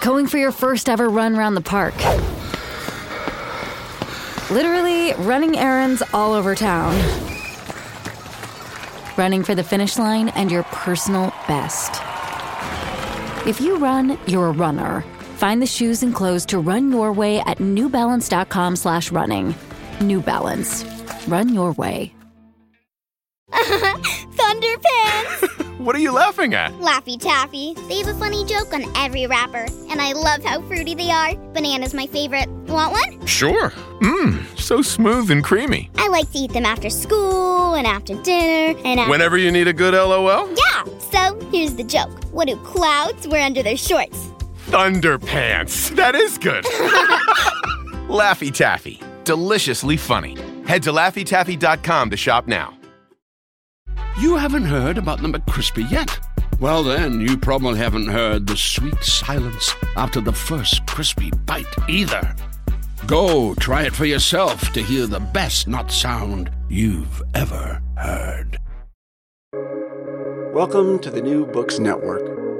Going for your first ever run around the park. Literally running errands all over town. Running for the finish line and your personal best. If you run, you're a runner. Find the shoes and clothes to run your way at newbalance.com/running. New Balance. Run your way. Thunderpants! What are you laughing at? Laffy Taffy. They have a funny joke on every wrapper, and I love how fruity they are. Banana's my favorite. Want one? Sure. So smooth and creamy. I like to eat them after school and after dinner and Whenever you need a good LOL? Yeah, so here's the joke. What do clouds wear under their shorts? Thunderpants. That is good. Laffy Taffy. Deliciously funny. Head to LaffyTaffy.com to shop now. You haven't heard about the McCrispy yet? Well, then, you probably haven't heard the sweet silence after the first crispy bite either. Go try it for yourself to hear the best nut sound you've ever heard. Welcome to the New Books Network.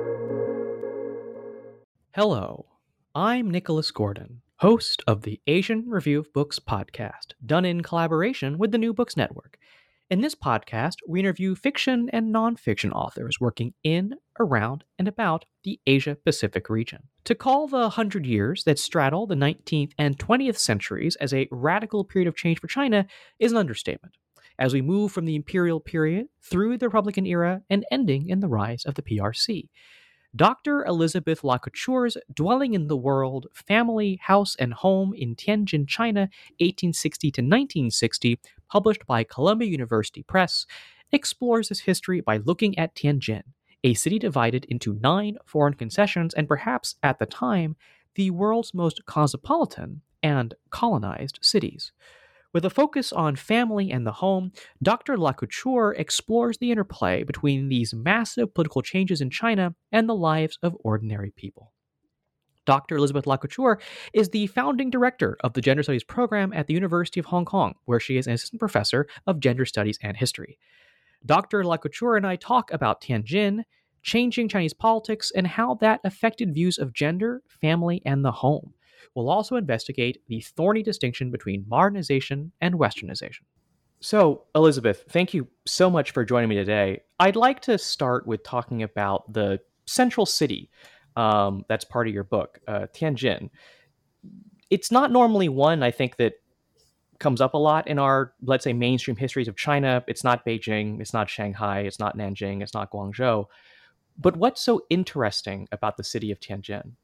Hello, I'm Nicholas Gordon, host of the Asian Review of Books podcast, done in collaboration with the New Books Network. In this podcast, we interview fiction and nonfiction authors working in, around, and about the Asia-Pacific region. To call the 100 years that straddle the 19th and 20th centuries as a radical period of change for China is an understatement, as we move from the imperial period through the Republican era and ending in the rise of the PRC. Dr. Elizabeth Lacouture's Dwelling in the World, Family, House, and Home in Tianjin, China, 1860 to 1960, published by Columbia University Press, explores this history by looking at Tianjin, a city divided into 9 foreign concessions and perhaps, at the time, the world's most cosmopolitan and colonized cities. With a focus on family and the home, Dr. Lacouture explores the interplay between these massive political changes in China and the lives of ordinary people. Dr. Elizabeth Lacouture is the founding director of the Gender Studies program at the University of Hong Kong, where she is an assistant professor of gender studies and history. Dr. Lacouture and I talk about Tianjin, changing Chinese politics, and how that affected views of gender, family, and the home. We'll also investigate the thorny distinction between modernization and westernization. So, Elizabeth, thank you so much for joining me today. I'd like to start with talking about the central city that's part of your book, Tianjin. It's not normally one, I think, that comes up a lot in our, let's say, mainstream histories of China. It's not Beijing, it's not Shanghai, it's not Nanjing, it's not Guangzhou. But what's so interesting about the city of Tianjin?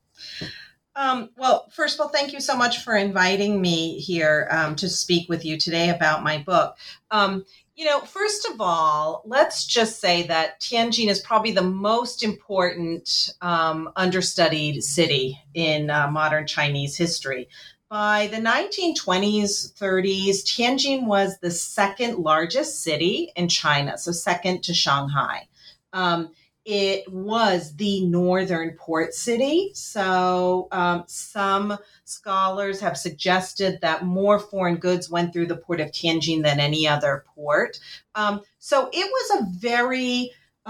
Well, first of all, thank you so much for inviting me here to speak with you today about my book. First of all, let's just say that Tianjin is probably the most important understudied city in modern Chinese history. By the 1920s, 30s, Tianjin was the second largest city in China, so second to Shanghai. It was the northern port city. So some scholars have suggested that more foreign goods went through the port of Tianjin than any other port. So it was a very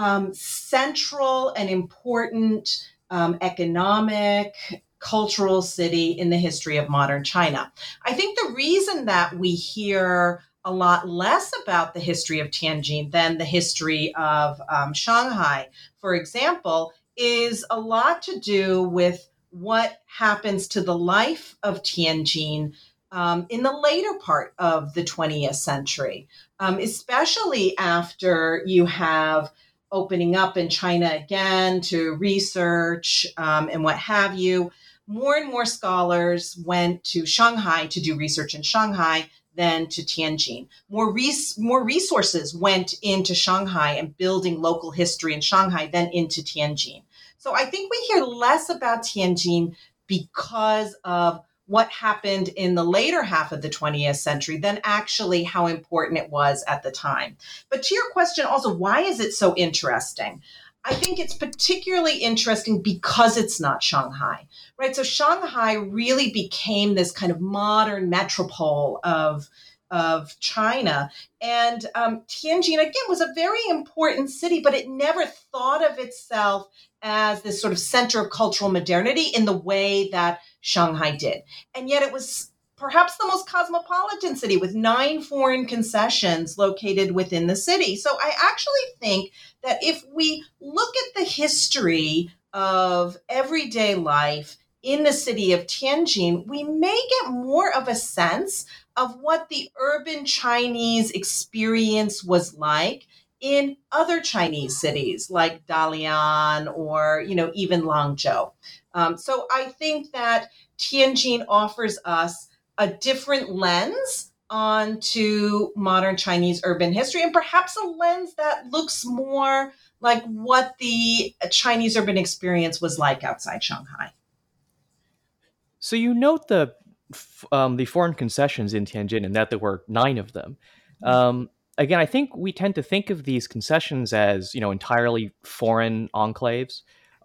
central and important economic, cultural city in the history of modern China. I think the reason that we hear a lot less about the history of Tianjin than the history of Shanghai, for example, is a lot to do with what happens to the life of Tianjin in the later part of the 20th century, especially after you have opening up in China again to research and what have you. More and more scholars went to Shanghai to do research in Shanghai than to Tianjin. More resources went into Shanghai and building local history in Shanghai than into Tianjin. So I think we hear less about Tianjin because of what happened in the later half of the 20th century than actually how important it was at the time. But to your question also, why is it so interesting? I think it's particularly interesting because it's not Shanghai, right? So Shanghai really became this kind of modern metropole of of China. And Tianjin, again, was a very important city, but it never thought of itself as this sort of center of cultural modernity in the way that Shanghai did. And yet it was perhaps the most cosmopolitan city with 9 foreign concessions located within the city. So I actually think that if we look at the history of everyday life in the city of Tianjin, we may get more of a sense of what the urban Chinese experience was like in other Chinese cities like Dalian or, even Langzhou. So I think that Tianjin offers us a different lens onto modern Chinese urban history, and perhaps a lens that looks more like what the Chinese urban experience was like outside Shanghai. So you note the foreign concessions in Tianjin, and that there were 9 of them. Again, I think we tend to think of these concessions as, entirely foreign enclaves.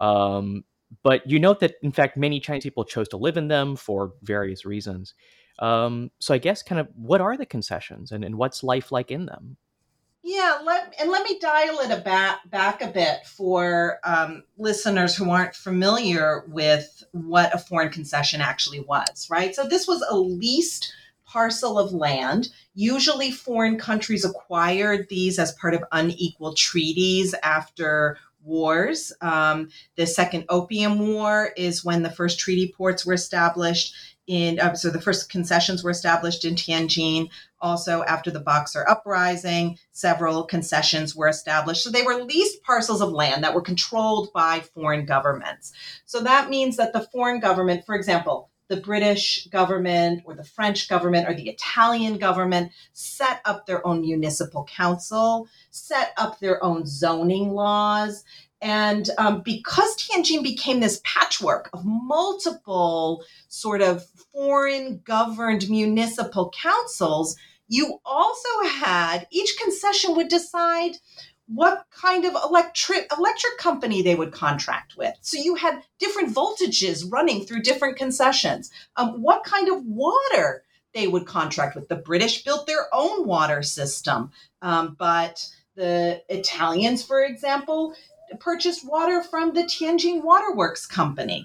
But you note that, in fact, many Chinese people chose to live in them for various reasons. So I guess kind of what are the concessions and what's life like in them? Yeah, let me dial it back a bit for listeners who aren't familiar with what a foreign concession actually was, right? So this was a leased parcel of land. Usually foreign countries acquired these as part of unequal treaties after wars. The Second Opium War is when the first treaty ports were established. So the first concessions were established in Tianjin. Also, after the Boxer Uprising, several concessions were established. So they were leased parcels of land that were controlled by foreign governments. So that means that the foreign government, for example, the British government or the French government or the Italian government, set up their own municipal council, set up their own zoning laws. And because Tianjin became this patchwork of multiple sort of foreign governed municipal councils, you also had, each concession would decide what kind of electric company they would contract with. So you had different voltages running through different concessions. What kind of water they would contract with. The British built their own water system, but the Italians, for example, purchased water from the Tianjin Waterworks Company.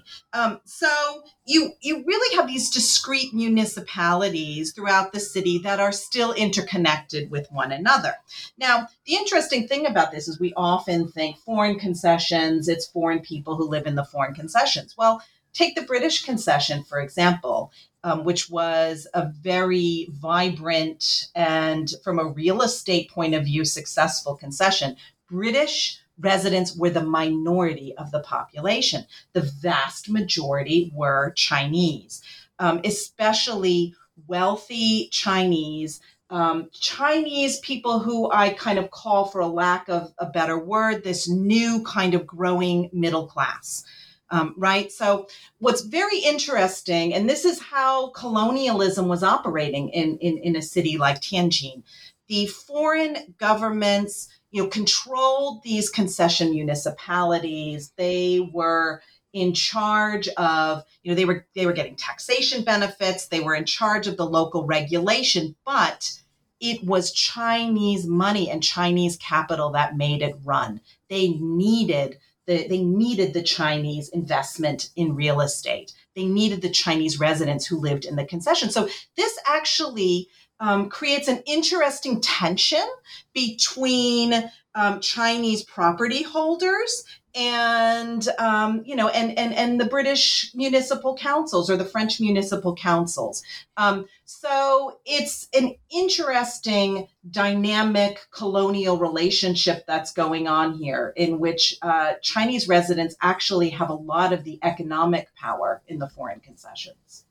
So you really have these discrete municipalities throughout the city that are still interconnected with one another. Now, the interesting thing about this is we often think foreign concessions, it's foreign people who live in the foreign concessions. Well, take the British concession, for example, which was a very vibrant and, from a real estate point of view, successful concession. British residents were the minority of the population. The vast majority were Chinese, especially wealthy Chinese, Chinese people who I kind of call, for a lack of a better word, this new kind of growing middle class. Right? So what's very interesting, and this is how colonialism was operating in a city like Tianjin, the foreign governments controlled these concession municipalities. They were in charge of, they were getting taxation benefits. They were in charge of the local regulation, but it was Chinese money and Chinese capital that made it run. They needed the Chinese investment in real estate. They needed the Chinese residents who lived in the concession. So this actually creates an interesting tension between Chinese property holders and and the British municipal councils or the French municipal councils. So it's an interesting dynamic colonial relationship that's going on here, in which Chinese residents actually have a lot of the economic power in the foreign concessions.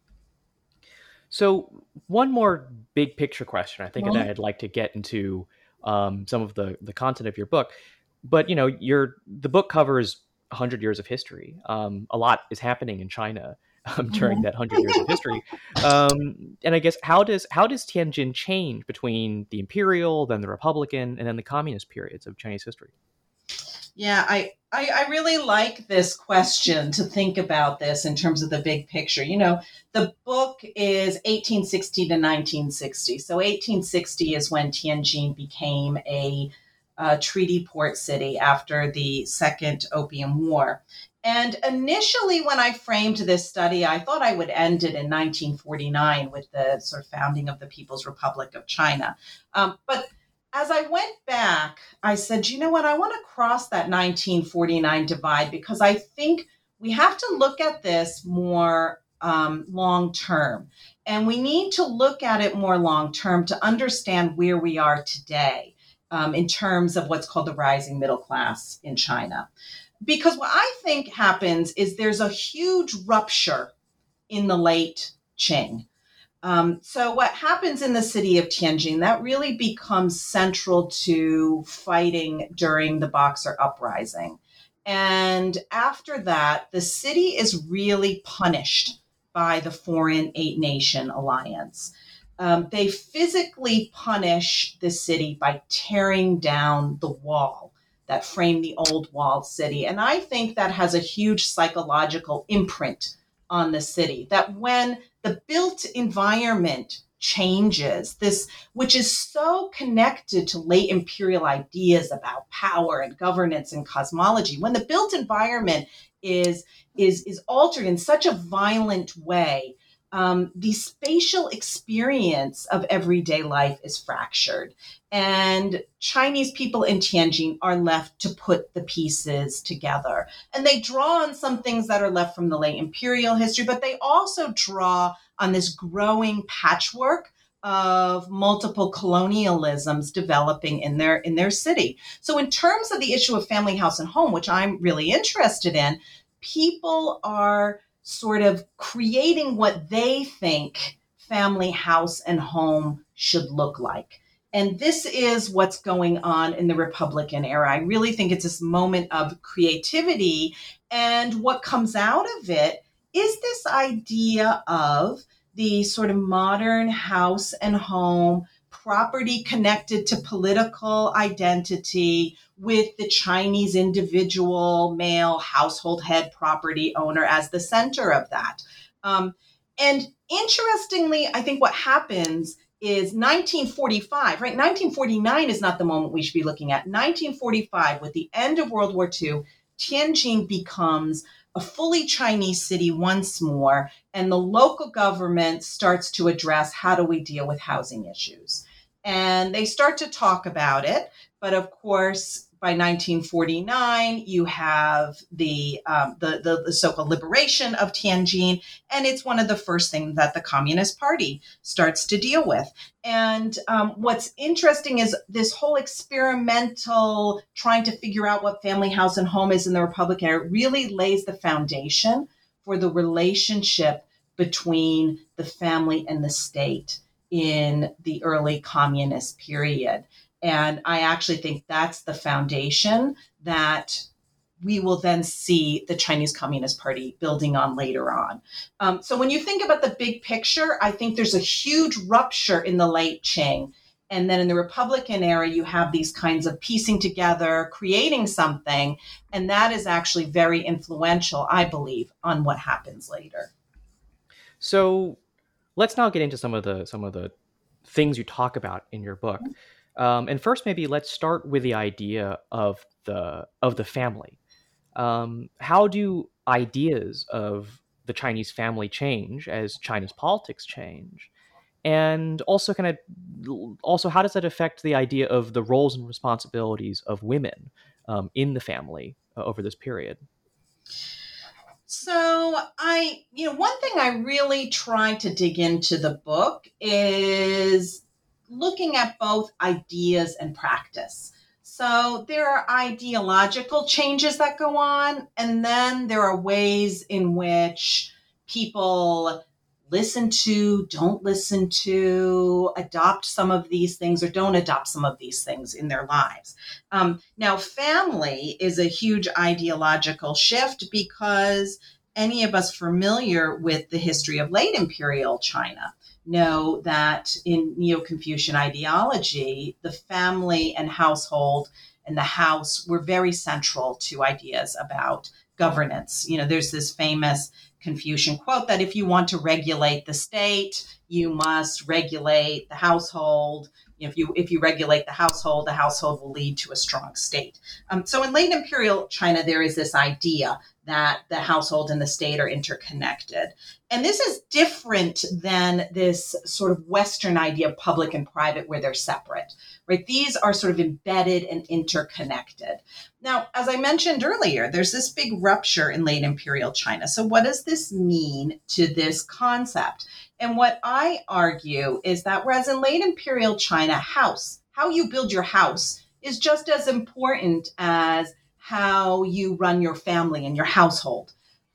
So one more big picture question, I think, that I'd like to get into some of the content of your book. But, the book covers 100 years of history. A lot is happening in China during that 100 years of history. And I guess, how does Tianjin change between the imperial, then the republican, and then the communist periods of Chinese history? Yeah, I really like this question to think about this in terms of the big picture. The book is 1860 to 1960. So 1860 is when Tianjin became a treaty port city after the Second Opium War. And initially, when I framed this study, I thought I would end it in 1949 with the sort of founding of the People's Republic of China. But as I went back, I said, you know what, I want to cross that 1949 divide because I think we have to look at this more long term. And we need to look at it more long term to understand where we are today in terms of what's called the rising middle class in China. Because what I think happens is there's a huge rupture in the late Qing. So what happens in the city of Tianjin, that really becomes central to fighting during the Boxer Uprising. And after that, the city is really punished by the Foreign Eight-Nation Alliance. They physically punish the city by tearing down the wall that framed the old walled city. And I think that has a huge psychological imprint on the city, that when the built environment changes, this, which is so connected to late imperial ideas about power and governance and cosmology, when the built environment is altered in such a violent way, the spatial experience of everyday life is fractured. And Chinese people in Tianjin are left to put the pieces together. And they draw on some things that are left from the late imperial history, but they also draw on this growing patchwork of multiple colonialisms developing in their city. So in terms of the issue of family, house, and home, which I'm really interested in, people are sort of creating what they think family, house, and home should look like. And this is what's going on in the Republican era. I really think it's this moment of creativity. And what comes out of it is this idea of the sort of modern house and home, property connected to political identity, with the Chinese individual male household head property owner as the center of that. And interestingly, I think what happens is 1945, right? 1949 is not the moment we should be looking at. 1945, with the end of World War II, Tianjin becomes a fully Chinese city once more, and the local government starts to address how do we deal with housing issues. And they start to talk about it, but of course, by 1949, you have the so-called liberation of Tianjin, and it's one of the first things that the Communist Party starts to deal with. And what's interesting is this whole experimental trying to figure out what family, house, and home is in the Republic era really lays the foundation for the relationship between the family and the state in the early communist period. And I actually think that's the foundation that we will then see the Chinese Communist Party building on later on. So when you think about the big picture, I think there's a huge rupture in the late Qing. And then in the Republican era, you have these kinds of piecing together, creating something. And that is actually very influential, I believe, on what happens later. So let's now get into some of the things you talk about in your book. And first, maybe let's start with the idea of the family. How do ideas of the Chinese family change as China's politics change? And also how does that affect the idea of the roles and responsibilities of women in the family over this period? So one thing I really try to dig into the book is looking at both ideas and practice. So there are ideological changes that go on, and then there are ways in which people listen to, don't listen to, adopt some of these things or don't adopt some of these things in their lives. Now, family is a huge ideological shift because any of us familiar with the history of late imperial China know that in Neo-Confucian ideology, the family and household and the house were very central to ideas about governance. There's this famous Confucian quote that if you want to regulate the state, you must regulate the household. If you regulate the household will lead to a strong state. So in late imperial China, there is this idea that the household and the state are interconnected. And this is different than this sort of Western idea of public and private where they're separate, right? These are sort of embedded and interconnected. Now, as I mentioned earlier, there's this big rupture in late imperial China. So what does this mean to this concept? And what I argue is that whereas in late imperial China, how you build your house is just as important as how you run your family and your household.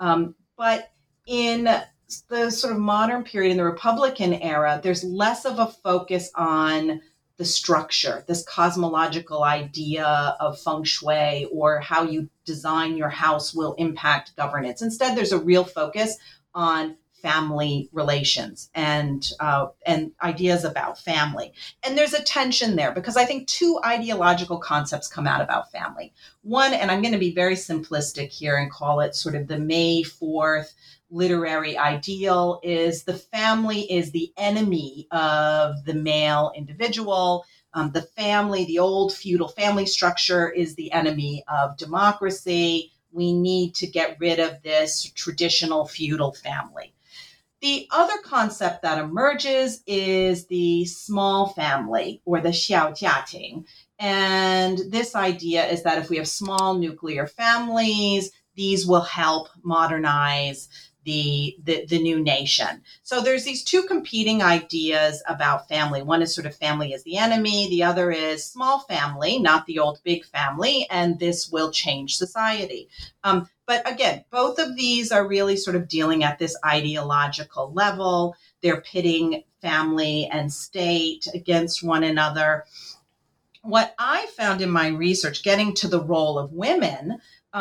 But in the sort of modern period, in the Republican era, there's less of a focus on the structure, this cosmological idea of feng shui or how you design your house will impact governance. Instead, there's a real focus on family relations and ideas about family. And there's a tension there because I think two ideological concepts come out about family. One, and I'm going to be very simplistic here and call it sort of the May 4th literary ideal, is the family is the enemy of the male individual. The family, the old feudal family structure, is the enemy of democracy. We need to get rid of this traditional feudal family. The other concept that emerges is the small family or the xiaojiating. And this idea is that if we have small nuclear families, these will help modernize the new nation. So there's these two competing ideas about family. One is sort of family as the enemy. The other is small family, not the old big family, and this will change society. But again, both of these are really sort of dealing at this ideological level. They're pitting family and state against one another. What I found in my research, getting to the role of women,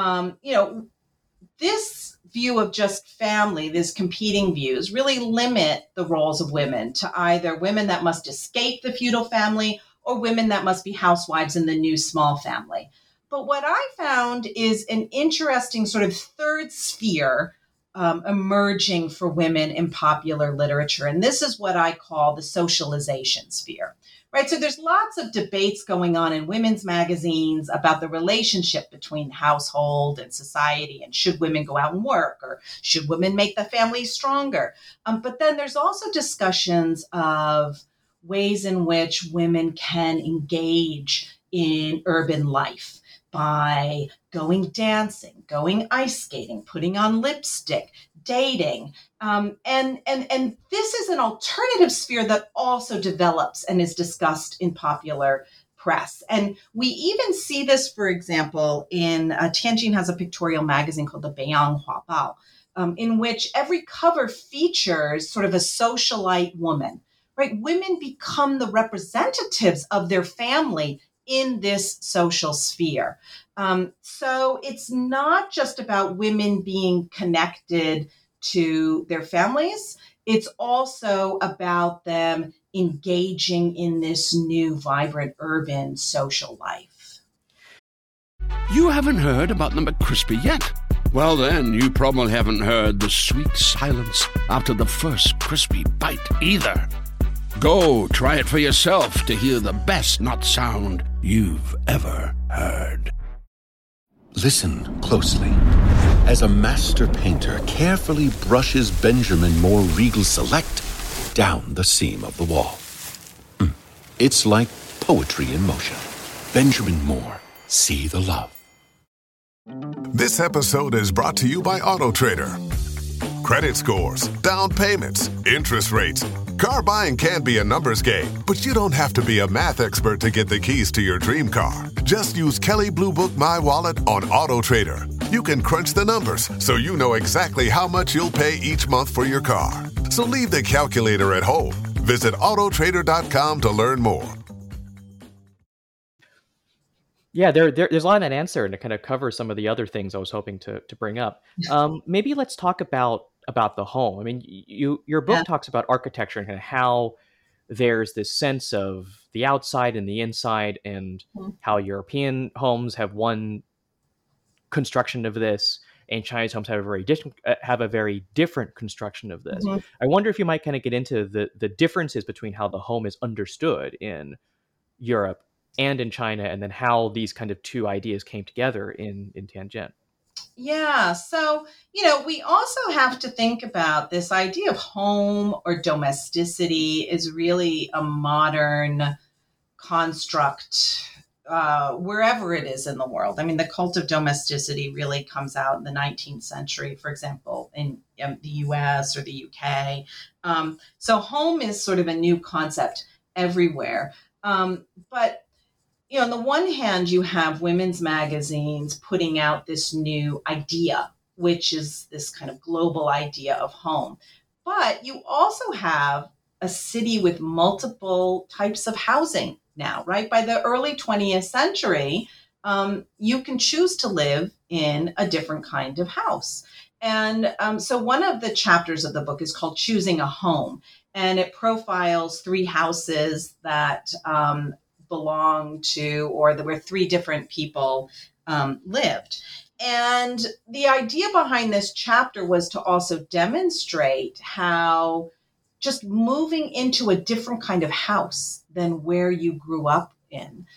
this view of just family, these competing views, really limit the roles of women to either women that must escape the feudal family or women that must be housewives in the new small family. But what I found is an interesting sort of third sphere emerging for women in popular literature. And this is what I call the socialization sphere. Right. So there's lots of debates going on in women's magazines about the relationship between household and society, and should women go out and work, or should women make the family stronger? But then there's also discussions of ways in which women can engage in urban life by going dancing, going ice skating, putting on lipstick, dating. And this is an alternative sphere that also develops and is discussed in popular press. And we even see this, for example, in Tianjin has a pictorial magazine called the Beiyang Huabao, in which every cover features sort of a socialite woman, right? Women become the representatives of their family in this social sphere. So it's not just about women being connected to their families. It's also about them engaging in this new, vibrant, urban social life. You haven't heard about the McCrispy yet? Well, then, you probably haven't heard the sweet silence after the first crispy bite either. Go try it for yourself to hear the best nut sound you've ever heard. Listen closely as a master painter carefully brushes Benjamin Moore Regal Select down the seam of the wall. It's like poetry in motion. Benjamin Moore, see the love. This episode is brought to you by AutoTrader. Credit scores, down payments, interest rates. Car buying can be a numbers game, but you don't have to be a math expert to get the keys to your dream car. Just use Kelley Blue Book My Wallet on AutoTrader. You can crunch the numbers so you know exactly how much you'll pay each month for your car. So leave the calculator at home. Visit AutoTrader.com to learn more. Yeah, there's a lot in that answer, and to kind of cover some of the other things I was hoping to bring up. Maybe let's talk about the home. I mean, your book talks about architecture and kind of how there's this sense of the outside and the inside, and how European homes have one construction of this, and Chinese homes have a very different construction of this. I wonder if you might kind of get into the differences between how the home is understood in Europe and in China, and then how these kind of two ideas came together in Tianjin. Yeah. So, we also have to think about this idea of home or domesticity is really a modern construct wherever it is in the world. I mean, the cult of domesticity really comes out in the 19th century, for example, in the US or the UK. So home is sort of a new concept everywhere. But on the one hand, you have women's magazines putting out this new idea, which is this kind of global idea of home. But you also have a city with multiple types of housing now, right? By the early 20th century, you can choose to live in a different kind of house. And so one of the chapters of the book is called Choosing a Home, and it profiles 3 houses that belong to, or where 3 different people lived. And the idea behind this chapter was to also demonstrate how just moving into a different kind of house than where you grew up in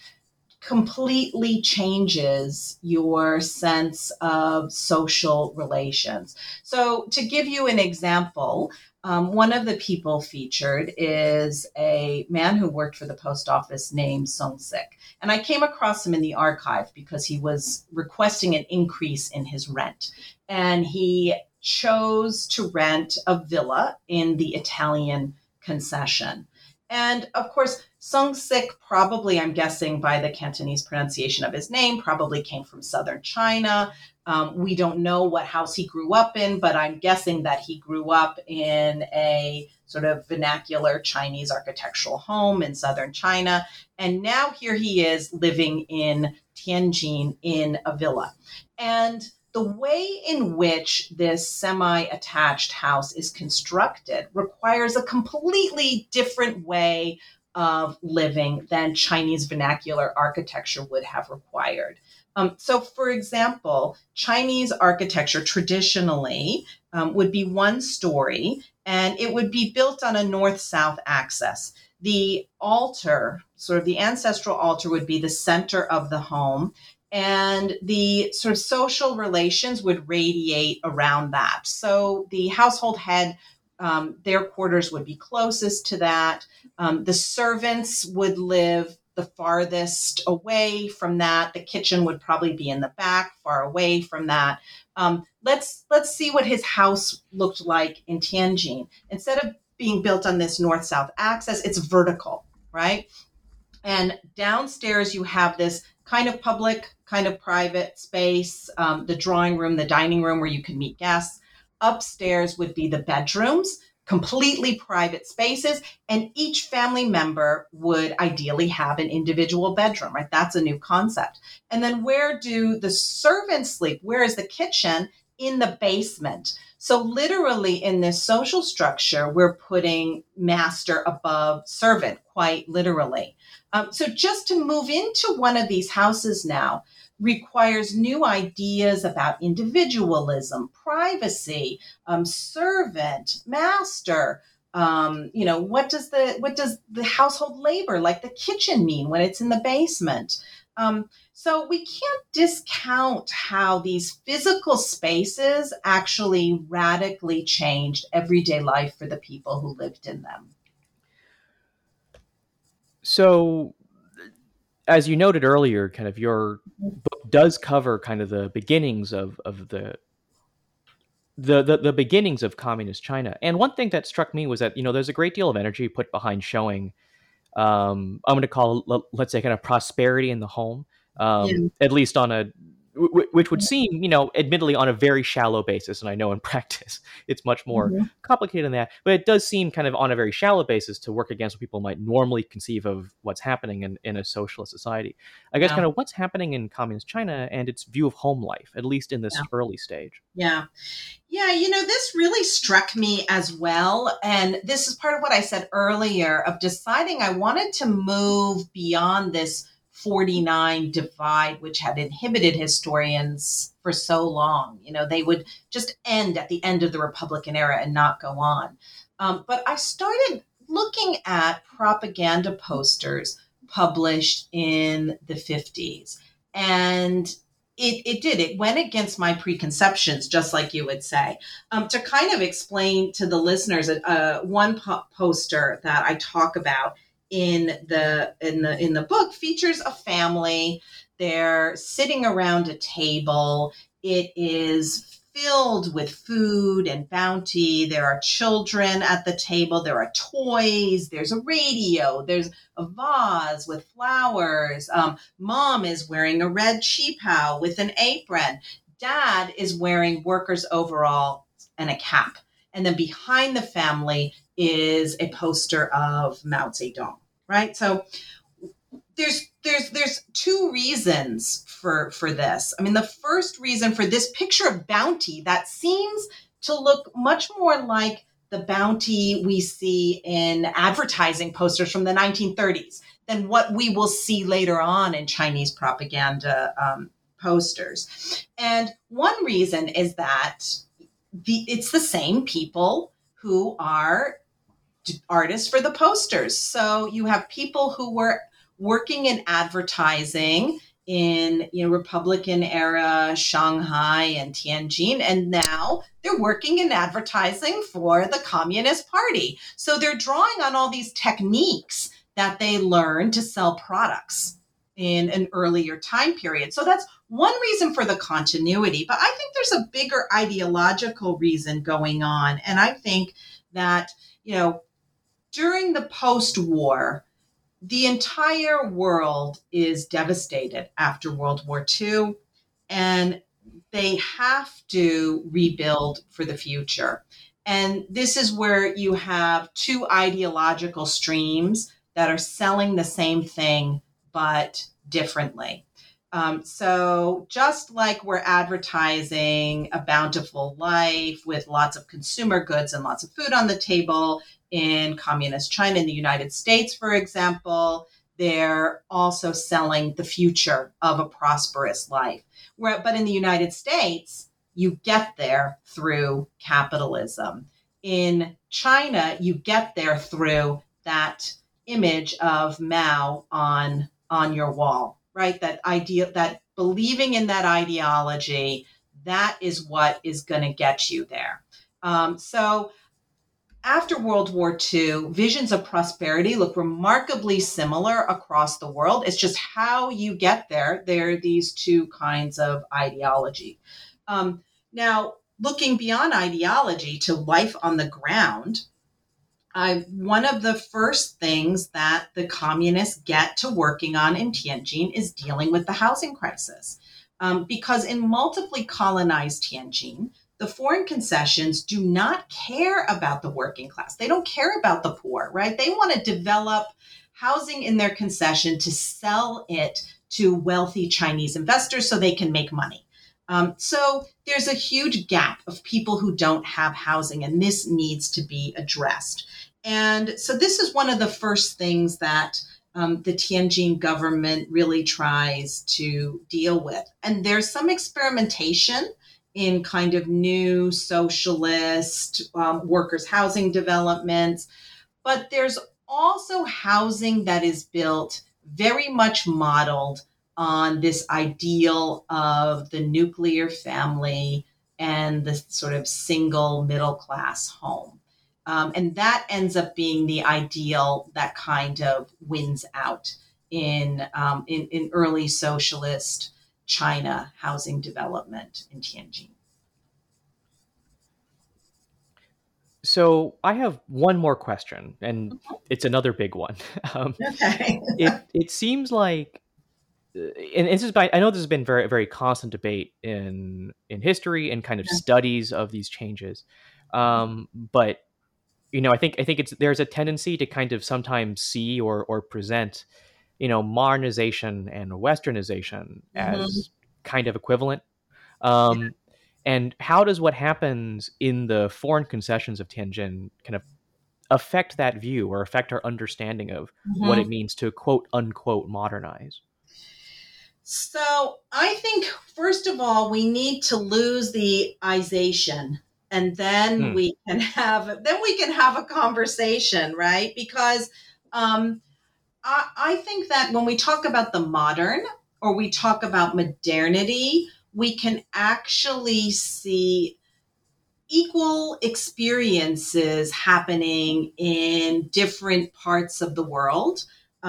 completely changes your sense of social relations. So to give you an example, one of the people featured is a man who worked for the post office named Sung Sik. And I came across him in the archive because he was requesting an increase in his rent. And he chose to rent a villa in the Italian concession. And of course, Sung Sik probably, I'm guessing by the Cantonese pronunciation of his name, probably came from southern China. We don't know what house he grew up in, but I'm guessing that he grew up in a sort of vernacular Chinese architectural home in southern China. And now here he is living in Tianjin in a villa. And the way in which this semi-attached house is constructed requires a completely different way of living than Chinese vernacular architecture would have required. So, for example, Chinese architecture traditionally would be one story, and it would be built on a north-south axis. The altar, sort of the ancestral altar, would be the center of the home, and the sort of social relations would radiate around that. So the household head, their quarters would be closest to that. The servants would live the farthest away from that. The kitchen would probably be in the back, far away from that. Let's see what his house looked like in Tianjin. Instead of being built on this north-south axis, it's vertical, right? And downstairs, you have this kind of public, kind of private space, the drawing room, the dining room where you can meet guests. Upstairs would be the bedrooms, completely private spaces, and each family member would ideally have an individual bedroom, right? That's a new concept. And then where do the servants sleep? Where is the kitchen? In the basement. So literally in this social structure, we're putting master above servant, quite literally. So just to move into one of these houses now requires new ideas about individualism, privacy, servant, master. What does the household labor, like the kitchen, mean when it's in the basement? So we can't discount how these physical spaces actually radically changed everyday life for the people who lived in them. So, as you noted earlier, kind of your book does cover kind of the beginnings of the beginnings of communist China. And one thing that struck me was that, there's a great deal of energy put behind showing, I'm going to call, let's say, kind of prosperity in the home, at least on a which would seem, admittedly on a very shallow basis, and I know in practice it's much more complicated than that, but it does seem kind of on a very shallow basis to work against what people might normally conceive of what's happening in a socialist society. I guess kind of what's happening in communist China and its view of home life, at least in this early stage. Yeah, this really struck me as well. And this is part of what I said earlier of deciding I wanted to move beyond this 49 divide, which had inhibited historians for so long. They would just end at the end of the Republican era and not go on. But I started looking at propaganda posters published in the 50s. And it went against my preconceptions, just like you would say. To kind of explain to the listeners, one poster that I talk about in the book features a family. They're sitting around a table. It is filled with food and bounty. There are children at the table. There are toys. There's a radio. There's a vase with flowers. Mom is wearing a red cheapao with an apron. Dad is wearing worker's overall and a cap. And then behind the family is a poster of Mao Zedong, right? So there's two reasons for this. I mean, the first reason for this picture of bounty that seems to look much more like the bounty we see in advertising posters from the 1930s than what we will see later on in Chinese propaganda posters. And one reason is that it's the same people who are artists for the posters. So you have people who were working in advertising in Republican era Shanghai and Tianjin, and now they're working in advertising for the Communist Party. So they're drawing on all these techniques that they learned to sell products in an earlier time period. So that's one reason for the continuity. But I think there's a bigger ideological reason going on. And I think that, during the post-war, the entire world is devastated after World War II, and they have to rebuild for the future. And this is where you have two ideological streams that are selling the same thing, but differently. So just like we're advertising a bountiful life with lots of consumer goods and lots of food on the table in communist China, in the United States, for example, they're also selling the future of a prosperous life. But in the United States, you get there through capitalism. In China, you get there through that image of Mao on your wall, right? That idea, that believing in that ideology, that is what is going to get you there. So after World War II, visions of prosperity look remarkably similar across the world. It's just how you get there. There are these two kinds of ideology. Now, looking beyond ideology to life on the ground, one of the first things that the communists get to working on in Tianjin is dealing with the housing crisis. Because in multiply colonized Tianjin, the foreign concessions do not care about the working class. They don't care about the poor, right? They want to develop housing in their concession to sell it to wealthy Chinese investors so they can make money. So there's a huge gap of people who don't have housing, and this needs to be addressed. And so this is one of the first things that the Tianjin government really tries to deal with. And there's some experimentation in kind of new socialist workers' housing developments. But there's also housing that is built very much modeled on this ideal of the nuclear family and the sort of single middle class home. And that ends up being the ideal that kind of wins out in early socialist China housing development in Tianjin. So I have one more question, and it's another big one. Okay. It seems like and this is I know this has been very, very constant debate in history and kind of studies of these changes. But I think there's a tendency to kind of sometimes see or present, modernization and westernization as kind of equivalent. And how does what happens in the foreign concessions of Tianjin kind of affect that view or affect our understanding of what it means to quote unquote modernize? So I think, first of all, we need to lose the ization, and then we can have a conversation, right? Because I think that when we talk about the modern or we talk about modernity, we can actually see equal experiences happening in different parts of the world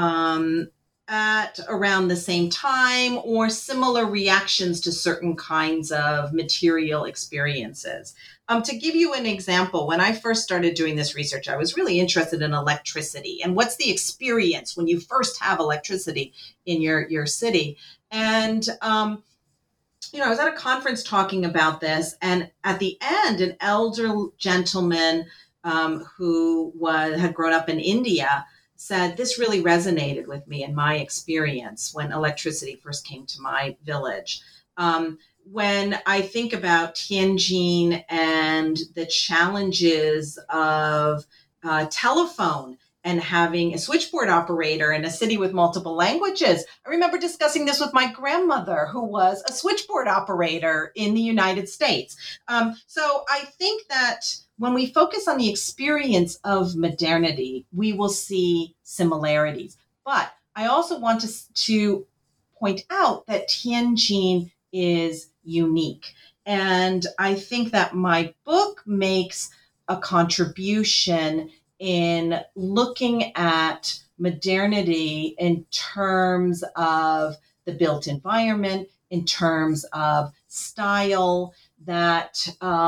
at around the same time, or similar reactions to certain kinds of material experiences. To give you an example, when I first started doing this research, I was really interested in electricity and what's the experience when you first have electricity in your city. And I was at a conference talking about this, and at the end, an elder gentleman who had grown up in India said, this really resonated with me in my experience when electricity first came to my village. When I think about Tianjin and the challenges of telephone and having a switchboard operator in a city with multiple languages, I remember discussing this with my grandmother, who was a switchboard operator in the United States. So I think that when we focus on the experience of modernity, we will see similarities. But I also want to point out that Tianjin is unique. And I think that my book makes a contribution in looking at modernity in terms of the built environment, in terms of style, that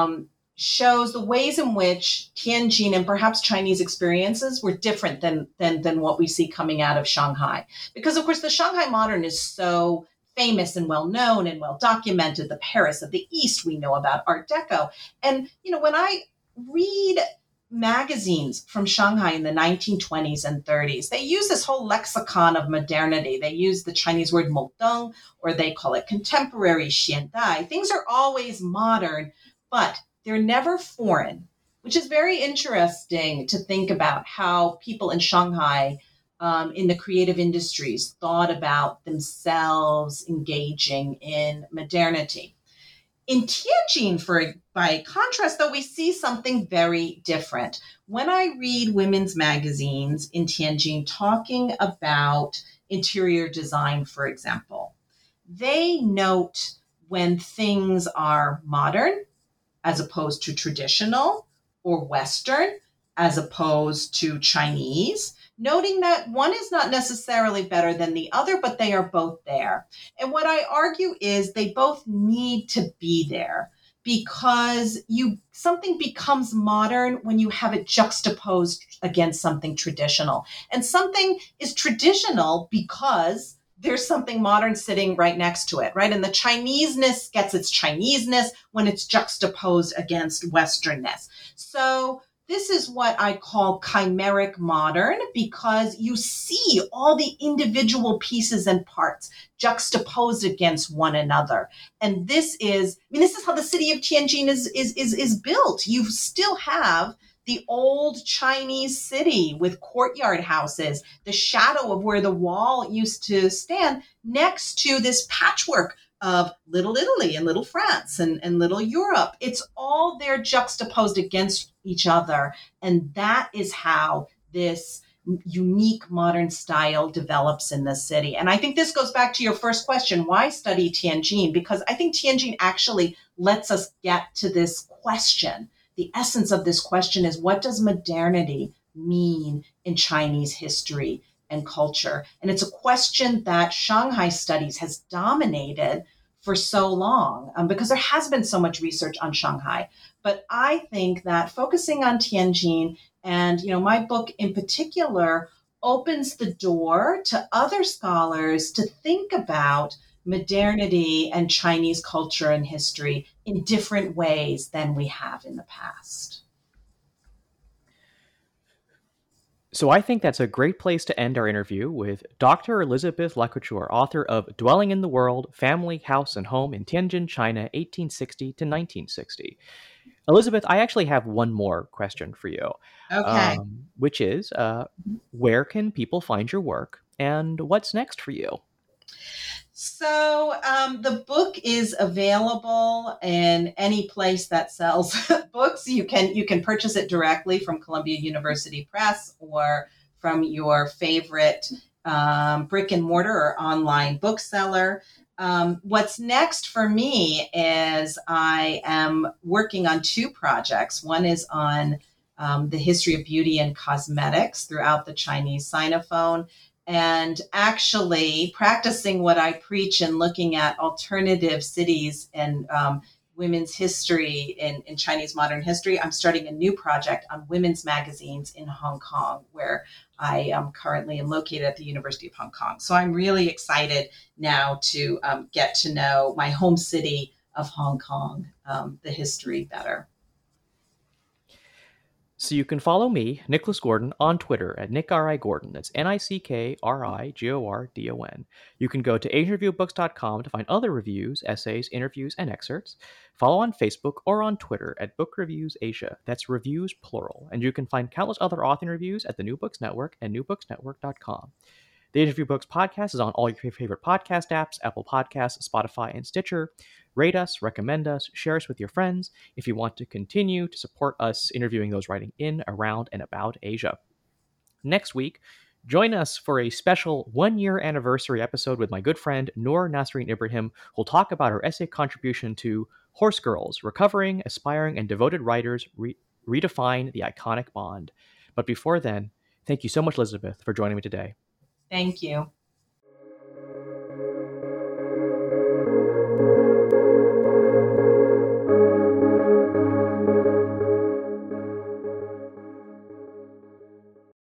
shows the ways in which Tianjin and perhaps Chinese experiences were different than what we see coming out of Shanghai. Because, of course, the Shanghai modern is so famous and well known and well documented. The Paris of the East, we know about Art Deco. And, when I read magazines from Shanghai in the 1920s and 30s, they use this whole lexicon of modernity. They use the Chinese word modern, or they call it contemporary, xiandai. Things are always modern, but they're never foreign, which is very interesting to think about how people in Shanghai in the creative industries thought about themselves engaging in modernity. In Tianjin, by contrast, though, we see something very different. When I read women's magazines in Tianjin talking about interior design, for example, they note when things are modern as opposed to traditional, or Western as opposed to Chinese, noting that one is not necessarily better than the other, but they are both there. And what I argue is they both need to be there, because something becomes modern when you have it juxtaposed against something traditional. And something is traditional because there's something modern sitting right next to it, right? And the Chineseness gets its Chineseness when it's juxtaposed against Westernness. So this is what I call chimeric modern, because you see all the individual pieces and parts juxtaposed against one another. And this is how the city of Tianjin is built. You still have the old Chinese city with courtyard houses, the shadow of where the wall used to stand, next to this patchwork of Little Italy and Little France and Little Europe. It's all there juxtaposed against each other. And that is how this unique modern style develops in the city. And I think this goes back to your first question, why study Tianjin? Because I think Tianjin actually lets us get to this question. The essence of this question is, what does modernity mean in Chinese history and culture? And it's a question that Shanghai studies has dominated for so long, because there has been so much research on Shanghai. But I think that focusing on Tianjin, and my book in particular opens the door to other scholars to think about modernity and Chinese culture and history in different ways than we have in the past. So I think that's a great place to end our interview with Dr. Elizabeth Lacouture, author of Dwelling in the World, Family, House, and Home in Tianjin, China, 1860 to 1960. Elizabeth, I actually have one more question for you. Okay. Which is, where can people find your work and what's next for you? So the book is available in any place that sells books. You can purchase it directly from Columbia University Press or from your favorite brick and mortar or online bookseller. What's next for me is I am working on two projects. One is on the history of beauty and cosmetics throughout the Chinese Sinophone, and actually practicing what I preach and looking at alternative cities and women's history in Chinese modern history. I'm starting a new project on women's magazines in Hong Kong, where I am currently located at the University of Hong Kong. So I'm really excited now to get to know my home city of Hong Kong, the history better. So you can follow me, Nicholas Gordon, on Twitter at NickRIGordon. That's NickRigordon. You can go to AsianReviewBooks.com to find other reviews, essays, interviews, and excerpts. Follow on Facebook or on Twitter at Book Reviews Asia. That's reviews plural. And you can find countless other author reviews at the New Books Network and newbooksnetwork.com. The Asian Review Books podcast is on all your favorite podcast apps, Apple Podcasts, Spotify, and Stitcher. Rate us, recommend us, share us with your friends if you want to continue to support us interviewing those writing in, around, and about Asia. Next week, join us for a special one-year anniversary episode with my good friend Noor Nasreen Ibrahim, who'll talk about her essay contribution to Horse Girls, Recovering, Aspiring, and Devoted Writers Redefine the Iconic Bond. But before then, thank you so much, Elizabeth, for joining me today. Thank you.